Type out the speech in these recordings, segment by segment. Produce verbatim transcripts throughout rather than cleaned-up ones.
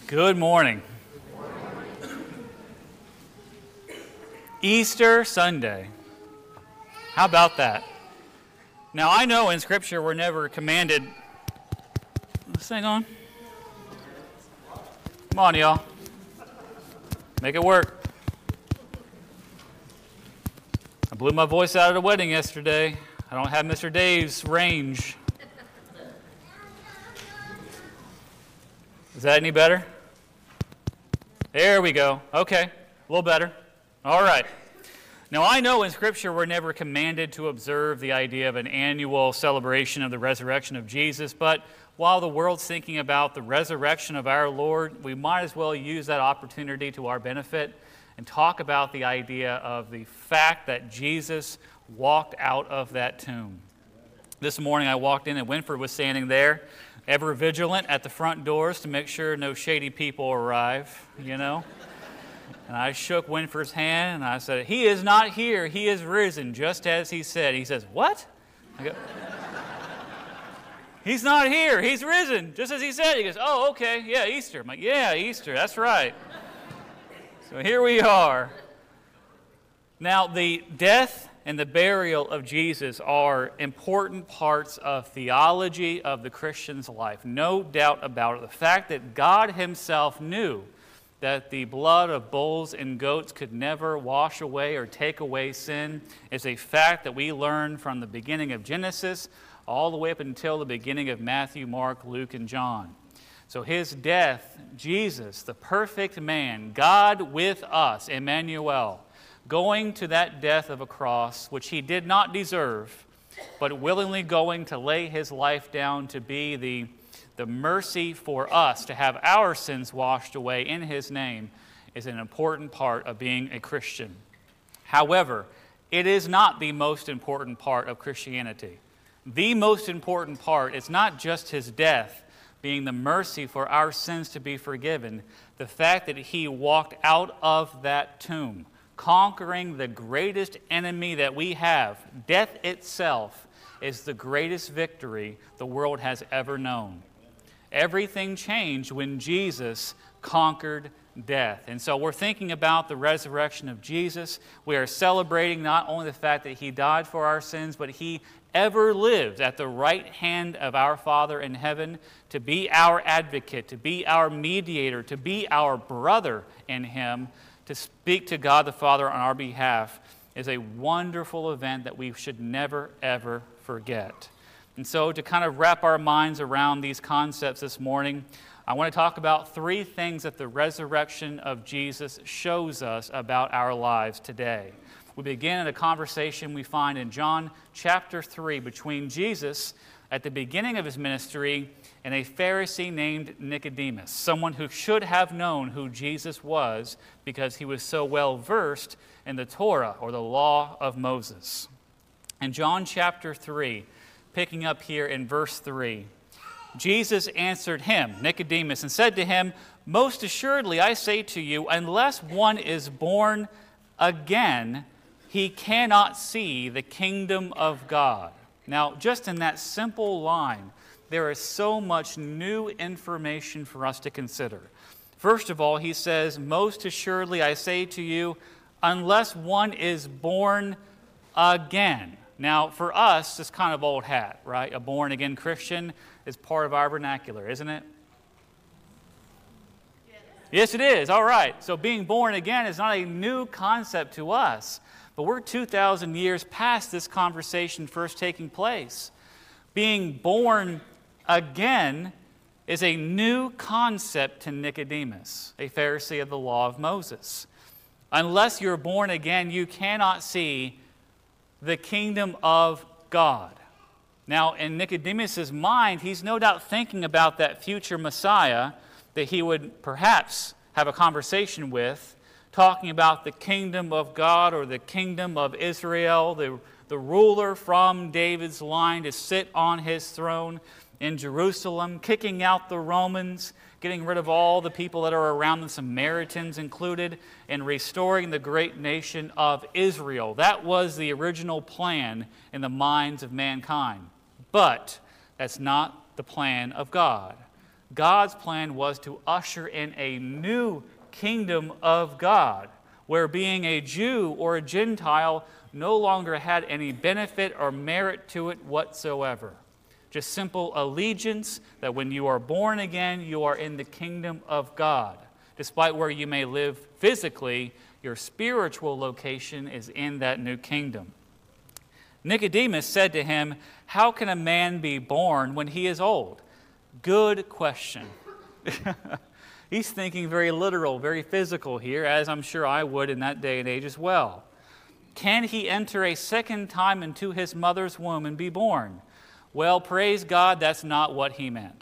Good morning. Easter Sunday. How about that? Now, I know in Scripture we're never commanded... Is this thing on? Come on, y'all. Make it work. I blew my voice out at a wedding yesterday. I don't have Mister Dave's range. Is that any better? There we go. Okay, a little better. All right. Now, I know in Scripture we're never commanded to observe the idea of an annual celebration of the resurrection of Jesus, but while the world's thinking about the resurrection of our Lord, we might as well use that opportunity to our benefit and talk about the idea of the fact that Jesus walked out of that tomb. This morning I walked in and Winford was standing there, ever vigilant at the front doors to make sure no shady people arrive, you know. And I shook Winford's hand and I said, "He is not here, he is risen, just as he said." He says, "What?" I go, "He's not here, he's risen, just as he said." He goes, "Oh, okay, yeah, Easter." I'm like, "Yeah, Easter, that's right." So here we are. Now, the death and the burial of Jesus are important parts of theology of the Christian's life. No doubt about it. The fact that God himself knew that the blood of bulls and goats could never wash away or take away sin is a fact that we learn from the beginning of Genesis all the way up until the beginning of Matthew, Mark, Luke, and John. So his death, Jesus, the perfect man, God with us, Emmanuel, going to that death of a cross, which he did not deserve, but willingly going to lay his life down to be the, the mercy for us, to have our sins washed away in his name, is an important part of being a Christian. However, it is not the most important part of Christianity. The most important part is not just his death, being the mercy for our sins to be forgiven, the fact that he walked out of that tomb, conquering the greatest enemy that we have. Death itself is the greatest victory the world has ever known. Everything changed when Jesus conquered death. And so we're thinking about the resurrection of Jesus. We are celebrating not only the fact that he died for our sins, but he ever lives at the right hand of our Father in heaven to be our advocate, to be our mediator, to be our brother in him, to speak to God the Father on our behalf is a wonderful event that we should never, ever forget. And so to kind of wrap our minds around these concepts this morning, I want to talk about three things that the resurrection of Jesus shows us about our lives today. We begin in a conversation we find in John chapter three between Jesus at the beginning of his ministry and a Pharisee named Nicodemus, someone who should have known who Jesus was because he was so well versed in the Torah, or the law of Moses. In John chapter three, picking up here in verse three, Jesus answered him, Nicodemus, and said to him, "Most assuredly I say to you, unless one is born again, he cannot see the kingdom of God." Now, just in that simple line, there is so much new information for us to consider. First of all, he says, "Most assuredly I say to you, unless one is born again." Now, for us, it's kind of old hat, right? A born-again Christian is part of our vernacular, isn't it? Yes. Yes, it is. All right. So being born again is not a new concept to us. But we're two thousand years past this conversation first taking place. Being born again is a new concept to Nicodemus, a Pharisee of the law of Moses. Unless you're born again, you cannot see the kingdom of God. Now, in Nicodemus' mind, he's no doubt thinking about that future Messiah that he would perhaps have a conversation with, talking about the kingdom of God or the kingdom of Israel, the, the ruler from David's line to sit on his throne in Jerusalem, kicking out the Romans, getting rid of all the people that are around them, Samaritans included, and restoring the great nation of Israel. That was the original plan in the minds of mankind. But that's not the plan of God. God's plan was to usher in a new kingdom of God, where being a Jew or a Gentile no longer had any benefit or merit to it whatsoever. Just simple allegiance that when you are born again, you are in the kingdom of God. Despite where you may live physically, your spiritual location is in that new kingdom. Nicodemus said to him, "How can a man be born when he is old?" Good question. He's thinking very literal, very physical here, as I'm sure I would in that day and age as well. Can he enter a second time into his mother's womb and be born? Well, praise God, that's not what he meant.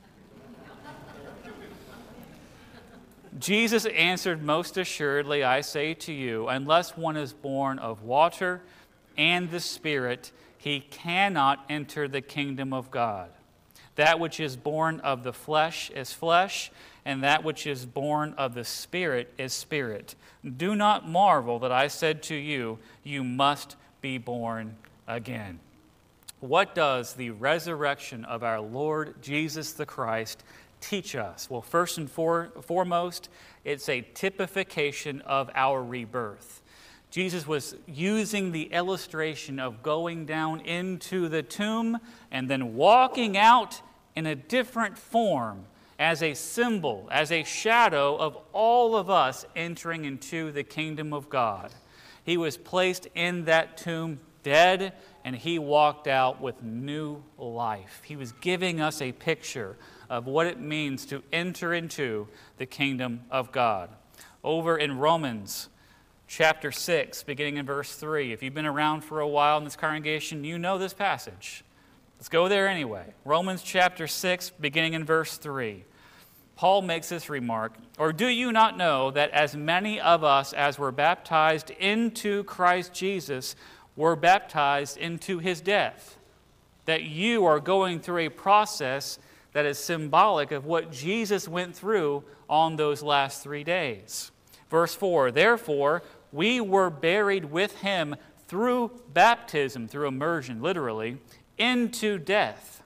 Jesus answered, "Most assuredly, I say to you, unless one is born of water and the Spirit, he cannot enter the kingdom of God. That which is born of the flesh is flesh, and that which is born of the Spirit is spirit. Do not marvel that I said to you, you must be born again." What does the resurrection of our Lord Jesus the Christ teach us? Well, first and for, foremost, it's a typification of our rebirth. Jesus was using the illustration of going down into the tomb and then walking out in a different form as a symbol, as a shadow of all of us entering into the kingdom of God. He was placed in that tomb dead, and he walked out with new life. He was giving us a picture of what it means to enter into the kingdom of God. Over in Romans chapter six, beginning in verse three. If you've been around for a while in this congregation, you know this passage. Let's go there anyway. Romans chapter six, beginning in verse three. Paul makes this remark, "Or do you not know that as many of us as were baptized into Christ Jesus were baptized into his death?" That you are going through a process that is symbolic of what Jesus went through on those last three days. Verse four, "Therefore, we were buried with him through baptism," through immersion, literally, "into death,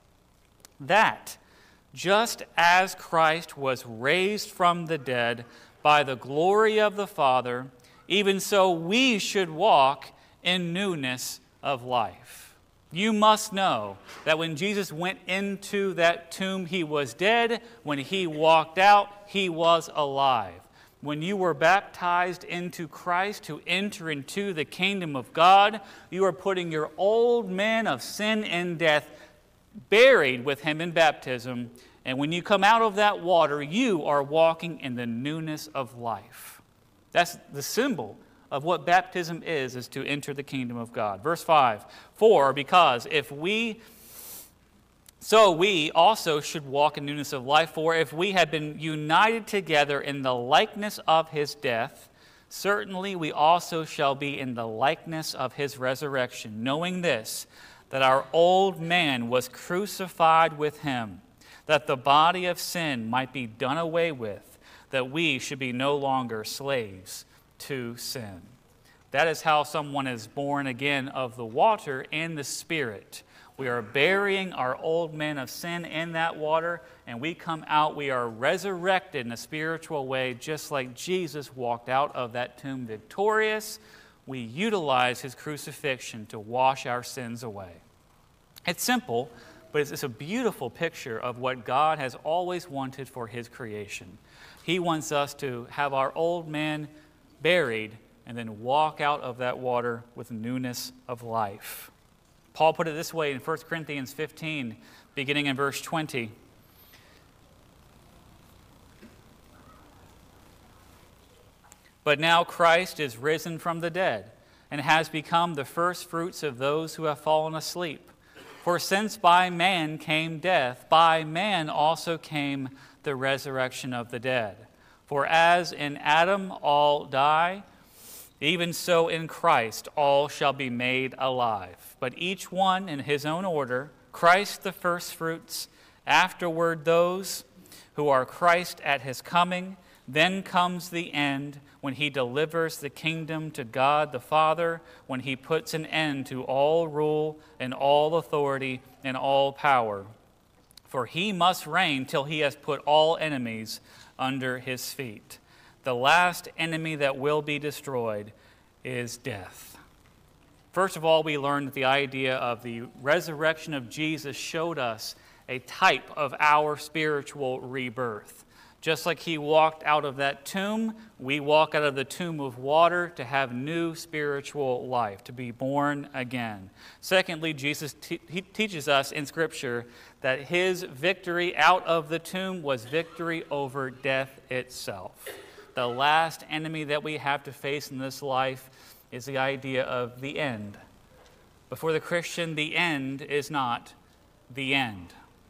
that just as Christ was raised from the dead by the glory of the Father, even so we should walk in newness of life." You must know that when Jesus went into that tomb, he was dead. When he walked out, he was alive. When you were baptized into Christ to enter into the kingdom of God, you are putting your old man of sin and death buried with him in baptism. And when you come out of that water, you are walking in the newness of life. That's the symbol of what baptism is, is to enter the kingdom of God. Verse five, "For because if we, so we also should walk in newness of life, for if we have been united together in the likeness of his death, certainly we also shall be in the likeness of his resurrection, knowing this, that our old man was crucified with him, that the body of sin might be done away with, that we should be no longer slaves to sin." That is how someone is born again of the water and the Spirit. We are burying our old man of sin in that water, and we come out, we are resurrected in a spiritual way, just like Jesus walked out of that tomb victorious. We utilize his crucifixion to wash our sins away. It's simple, but it's, it's a beautiful picture of what God has always wanted for his creation. He wants us to have our old man buried and then walk out of that water with newness of life. Paul put it this way in First Corinthians fifteen, beginning in verse twenty. "But now Christ is risen from the dead and has become the firstfruits of those who have fallen asleep. For since by man came death, by man also came the resurrection of the dead. For as in Adam all die, even so in Christ all shall be made alive. But each one in his own order, Christ the firstfruits, afterward those who are Christ at his coming. Then comes the end, when he delivers the kingdom to God the Father, when he puts an end to all rule and all authority and all power. For he must reign till he has put all enemies under his feet. The last enemy that will be destroyed is death. First of all, we learned that the idea of the resurrection of Jesus showed us a type of our spiritual rebirth. Just like he walked out of that tomb, we walk out of the tomb of water to have new spiritual life, to be born again. Secondly, Jesus te- he teaches us in Scripture that his victory out of the tomb was victory over death itself. The last enemy that we have to face in this life is the idea of the end. But for the Christian, the end is not the end.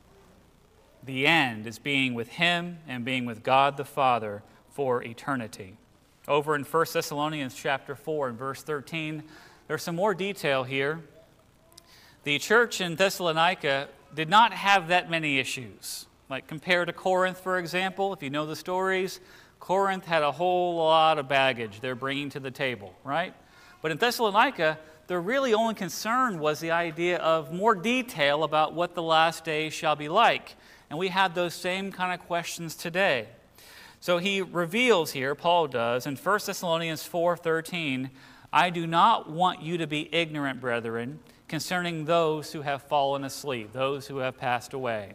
The end is being with him and being with God the Father for eternity. Over in First Thessalonians chapter four and verse thirteen, there's some more detail here. The church in Thessalonica did not have that many issues. Like compared to Corinth, for example, if you know the stories, Corinth had a whole lot of baggage they're bringing to the table, right? But in Thessalonica, their really only concern was the idea of more detail about what the last days shall be like. And we have those same kind of questions today. So he reveals here, Paul does, in First Thessalonians four thirteen, I do not want you to be ignorant, brethren, concerning those who have fallen asleep, those who have passed away.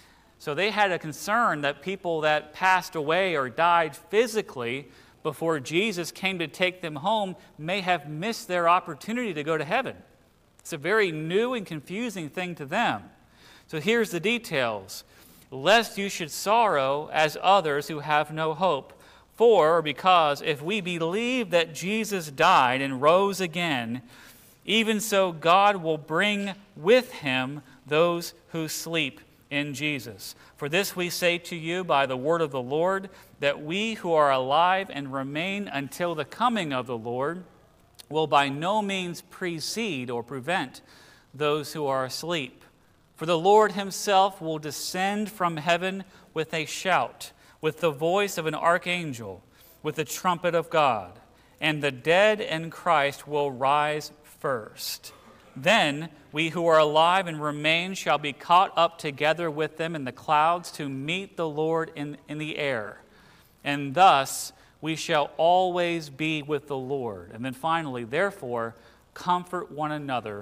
So they had a concern that people that passed away or died physically before Jesus came to take them home may have missed their opportunity to go to heaven. It's a very new and confusing thing to them. So here's the details. Lest you should sorrow as others who have no hope. For, or because, if we believe that Jesus died and rose again, even so God will bring with him those who sleep in Jesus. For this we say to you by the word of the Lord, that we who are alive and remain until the coming of the Lord will by no means precede or prevent those who are asleep. For the Lord himself will descend from heaven with a shout, with the voice of an archangel, with the trumpet of God, and the dead in Christ will rise first. Then we who are alive and remain shall be caught up together with them in the clouds to meet the Lord in, in the air. And thus we shall always be with the Lord. And then finally, therefore, comfort one another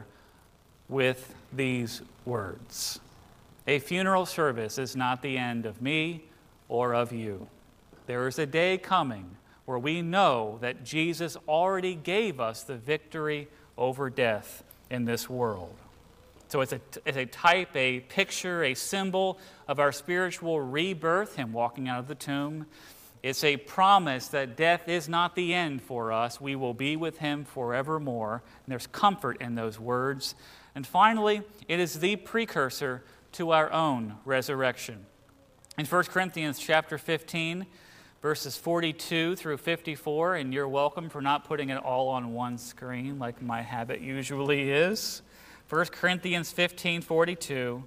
with these words. A funeral service is not the end of me or of you. There is a day coming where we know that Jesus already gave us the victory over death in this world. So it's a, it's a type, a picture, a symbol of our spiritual rebirth, him walking out of the tomb. It's a promise that death is not the end for us. We will be with him forevermore. And there's comfort in those words. And finally, it is the precursor to our own resurrection. In First Corinthians chapter fifteen, verses forty-two through fifty-four, and you're welcome for not putting it all on one screen like my habit usually is. First Corinthians fifteen forty-two.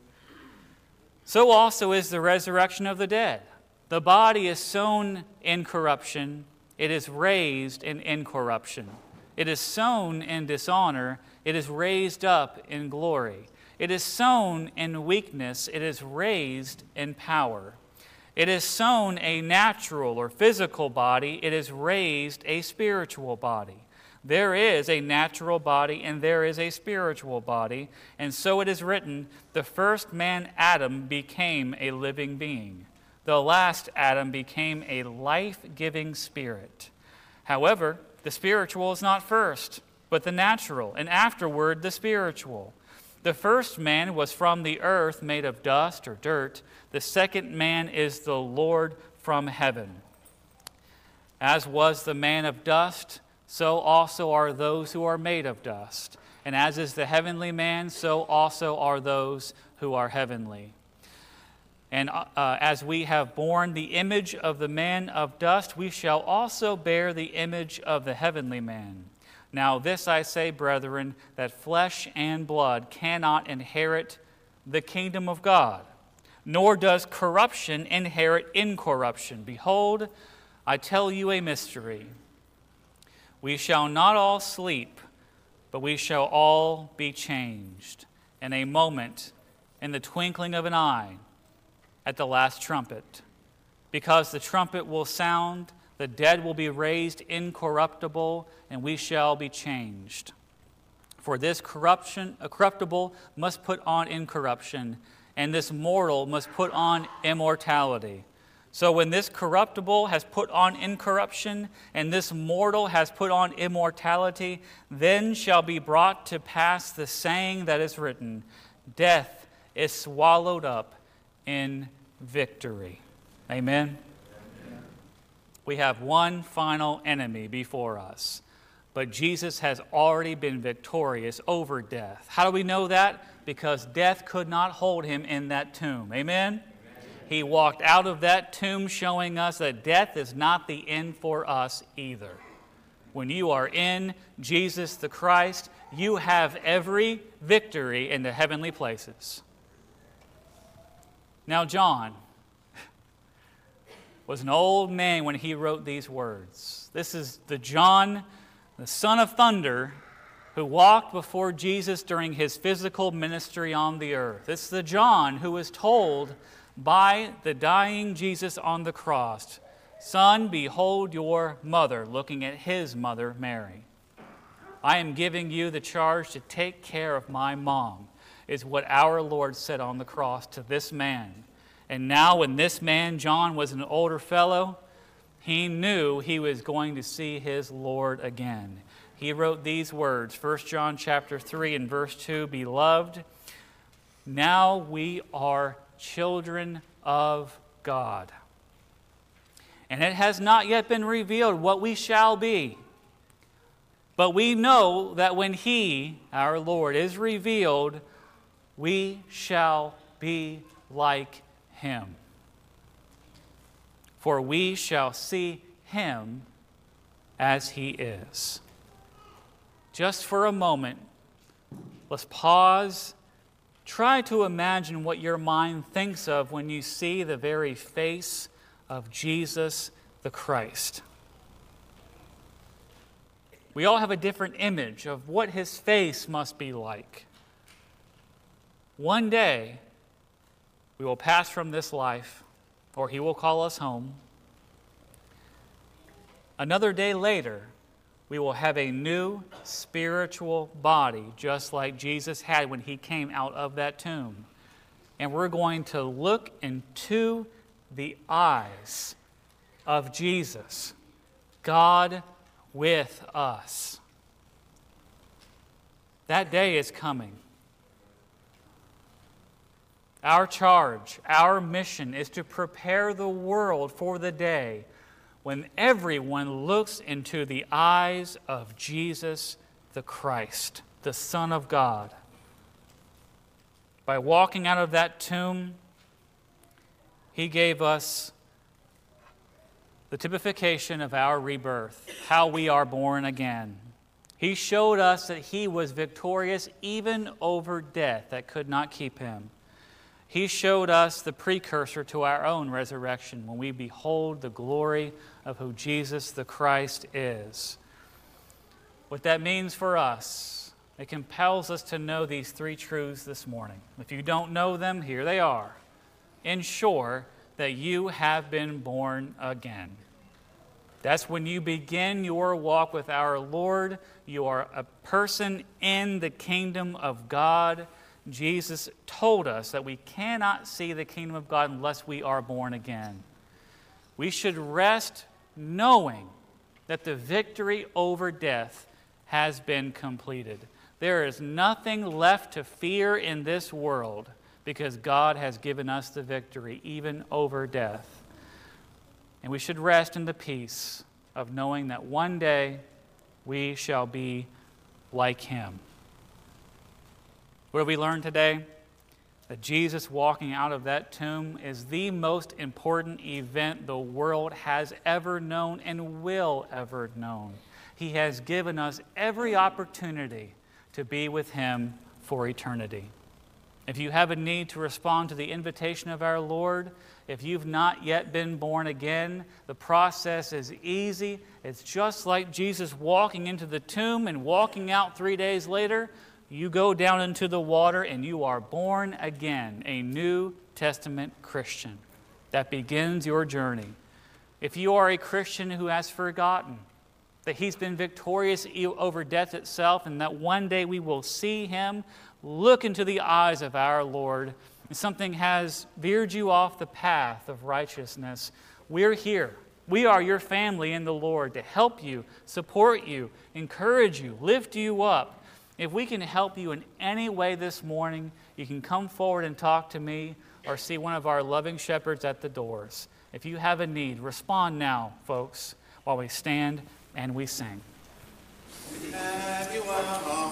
So also is the resurrection of the dead. The body is sown in corruption, it is raised in incorruption. It is sown in dishonor, it is raised up in glory. It is sown in weakness, it is raised in power. It is sown a natural or physical body, it is raised a spiritual body. There is a natural body and there is a spiritual body, and so it is written, the first man, Adam, became a living being. The last Adam became a life-giving spirit. However, the spiritual is not first, but the natural, and afterward the spiritual. The first man was from the earth, made of dust or dirt. The second man is the Lord from heaven. As was the man of dust, so also are those who are made of dust. And as is the heavenly man, so also are those who are heavenly. And uh, as we have borne the image of the man of dust, we shall also bear the image of the heavenly man. Now this I say, brethren, that flesh and blood cannot inherit the kingdom of God, nor does corruption inherit incorruption. Behold, I tell you a mystery. We shall not all sleep, but we shall all be changed in a moment, in the twinkling of an eye, at the last trumpet. Because the trumpet will sound, the dead will be raised incorruptible, and we shall be changed. For this corruption, a corruptible must put on incorruption, and this mortal must put on immortality. So when this corruptible has put on incorruption, and this mortal has put on immortality, then shall be brought to pass the saying that is written, death is swallowed up in victory. Amen? Amen. We have one final enemy before us, but Jesus has already been victorious over death. How do we know that? Because death could not hold him in that tomb. Amen? Amen? He walked out of that tomb showing us that death is not the end for us either. When you are in Jesus the Christ, you have every victory in the heavenly places. Now, John was an old man when he wrote these words. This is the John, the son of thunder, who walked before Jesus during his physical ministry on the earth. It's the John who was told by the dying Jesus on the cross, "Son, behold your mother," looking at his mother, Mary. "I am giving you the charge to take care of my mom," is what our Lord said on the cross to this man. And now when this man, John, was an older fellow, he knew he was going to see his Lord again. He wrote these words, First John chapter three and verse two, "Beloved, now we are children of God. And it has not yet been revealed what we shall be. But we know that when He, our Lord, is revealed, we shall be like Him. For we shall see Him as He is." Just for a moment, let's pause. Try to imagine what your mind thinks of when you see the very face of Jesus the Christ. We all have a different image of what His face must be like. One day, we will pass from this life, or He will call us home. Another day later, we will have a new spiritual body, just like Jesus had when He came out of that tomb. And we're going to look into the eyes of Jesus, God with us. That day is coming. Our charge, our mission is to prepare the world for the day when everyone looks into the eyes of Jesus the Christ, the Son of God. By walking out of that tomb, He gave us the typification of our rebirth, how we are born again. He showed us that He was victorious even over death that could not keep Him. He showed us the precursor to our own resurrection when we behold the glory of who Jesus the Christ is. What that means for us, it compels us to know these three truths this morning. If you don't know them, here they are. Ensure that you have been born again. That's when you begin your walk with our Lord. You are a person in the kingdom of God. Jesus told us that we cannot see the kingdom of God unless we are born again. We should rest knowing that the victory over death has been completed. There is nothing left to fear in this world because God has given us the victory, even over death. And we should rest in the peace of knowing that one day we shall be like Him. What have we learned today? That Jesus walking out of that tomb is the most important event the world has ever known and will ever know. He has given us every opportunity to be with Him for eternity. If you have a need to respond to the invitation of our Lord, if you've not yet been born again, the process is easy. It's just like Jesus walking into the tomb and walking out three days later. You go down into the water and you are born again, a New Testament Christian. that begins your journey. If you are a Christian who has forgotten that He's been victorious over death itself and that one day we will see Him, look into the eyes of our Lord, and something has veered you off the path of righteousness, we're here. We are your family in the Lord to help you, support you, encourage you, lift you up. If we can help you in any way this morning, you can come forward and talk to me or see one of our loving shepherds at the doors. If you have a need, respond now, folks, while we stand and we sing. Have you